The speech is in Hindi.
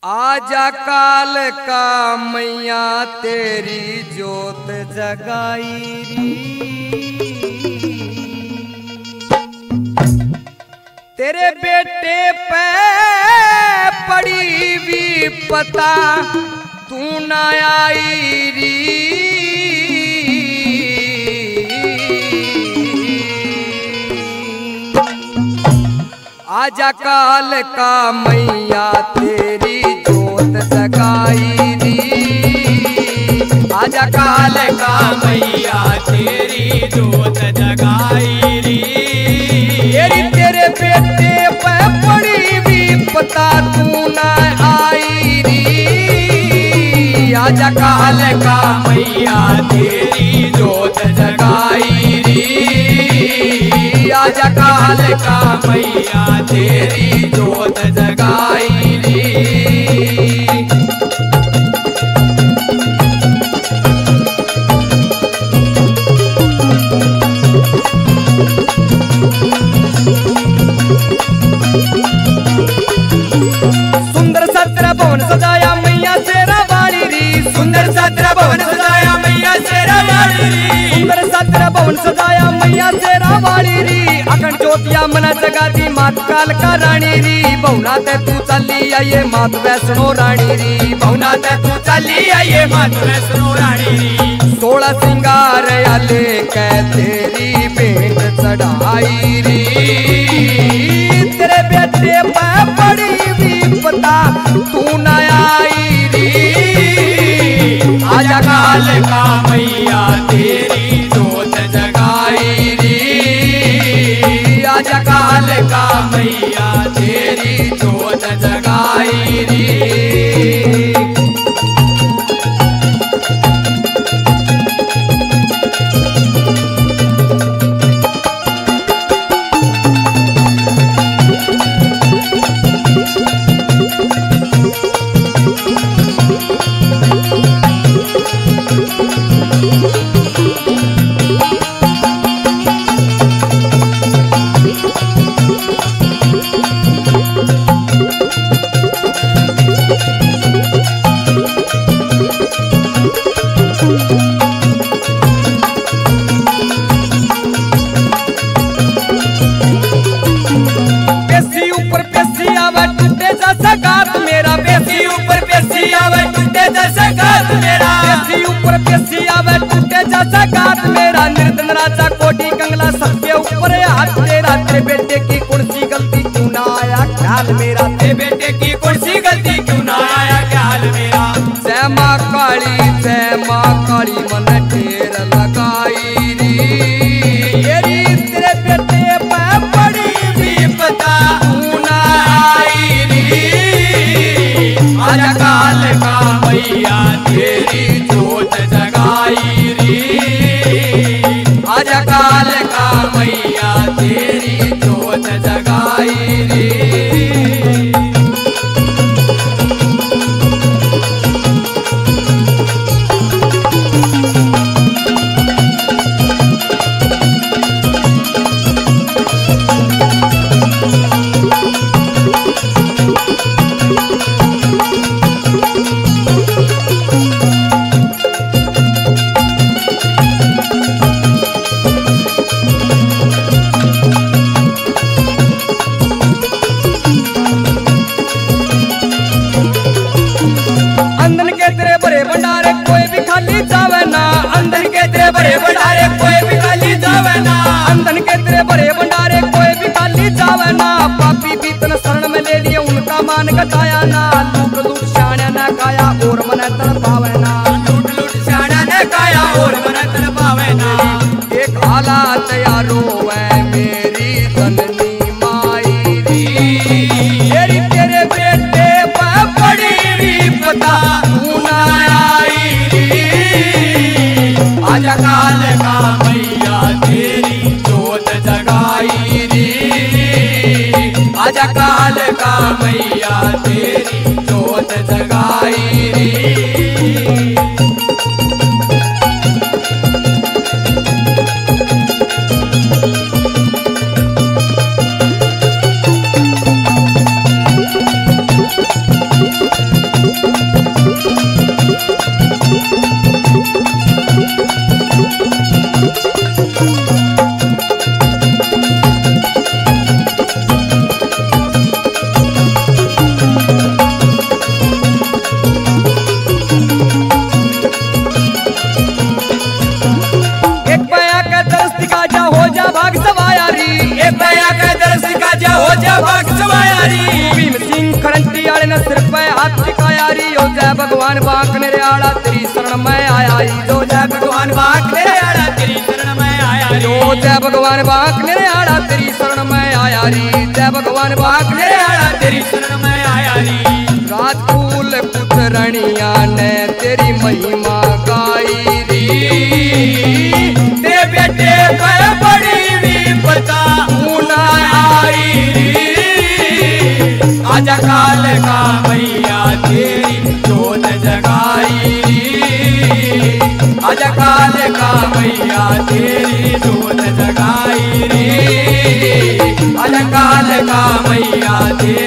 आजा काल का मैया तेरी जोत जगाई री, तेरे बेटे पे पड़ी भी पता तू ना आई री। आजा काल का मैया तेरी जोत जगाई री, आजा काल का मैया तेरी जोत जगाई री। तेरे बेटे पे पड़ी भी पता तू ना आई री। आजा काल का मैया तेरी जोत जगाई री, आजा काल का मैया तेरी जोत जगाई री। सुंदर सत्र भवन सजाया मैया शेरा वाली री, सुंदर सत्र भवन सजाया मैया शेरा वाली री, सुंदर सत्र भवन सजाया मैया शेरा वाली री। अखंड ज्योतिया मन जगा दी मात काल का रानी री, बहुना ते तू चली आइए मात वैष्णो रानी री, बहुना ते तू चली आइए मात वैष्णो रानी री। 16 सिंगार आले कै तेरी भेंट चढ़ाई री, तेरे बेटे पे पड़ी भी पता तू न आई री। आजा काल का मैया तेरी जोत जगाई री, आजा काल का मैया तेरी जोत जगाई री। मेरा निर्धन राजा कोटी कंगला सबके ऊपर हाथ तेरा, तेरे बेटे की कुर्सी गलती क्यों ना आया ख्याल मेरा, तेरे बेटे की कुर्सी गलती क्यों ना आया ख्याल मेरा। जय माँ काली मन ढेर लगाई री, तेरे बेटे पे पड़ी भी पता तू ना आई री। आजा काल का मैया तेरी जोत जगाई री, आजा काल का मैया तेरी जोत जगाई री। अंदन के तेरे बड़े भंडारे कोई भी खाली जावे ना, अंदर के तेरे बड़े भंडारे कोई भी खाली जावे ना, अंदन के तेरे बड़े भंडारे कोई भी खाली जावे ना। पापी बीतन शरण में ले लिए उनका मान गताया ना, लूट लूट शाण्या न काया और मन तड़पावे ना, लूट लूट शाना ने काया और मन तड़पावे ना। एक हालात यारो है मेरी जननी माई री, तेरे बेटे पे पड़ी भी पता तू ना आई री। आजा काल का मैया तेरी जोत जगाई री, आजा काल का मैया तेरी जोत रानिया ने तेरी महिमा गाई री। तेरे बेटे पर बड़ी विपदा ऊन आई री। आज काल का मैया तेरी जोत जगाई री। आज काल का मैया तेरी जोत जगाई री। आज काल का मैया तेरी